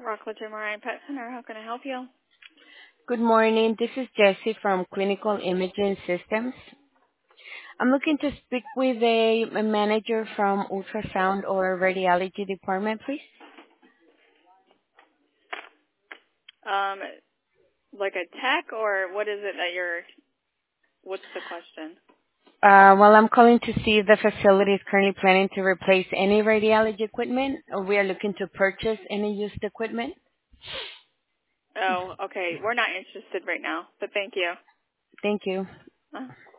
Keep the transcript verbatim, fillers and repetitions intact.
Rockledge M R I and Pet Center. How can I help you? Good morning. This is Jessie from Clinical Imaging Systems. I'm looking to speak with a a manager from ultrasound or radiology department, please. Um, like a tech, or what is it that you're? What's the question? Uh, well, I'm calling to see if the facility is currently planning to replace any radiology equipment, or we are looking to purchase any used equipment. Oh, okay. We're not interested right now, but thank you. Thank you. Uh.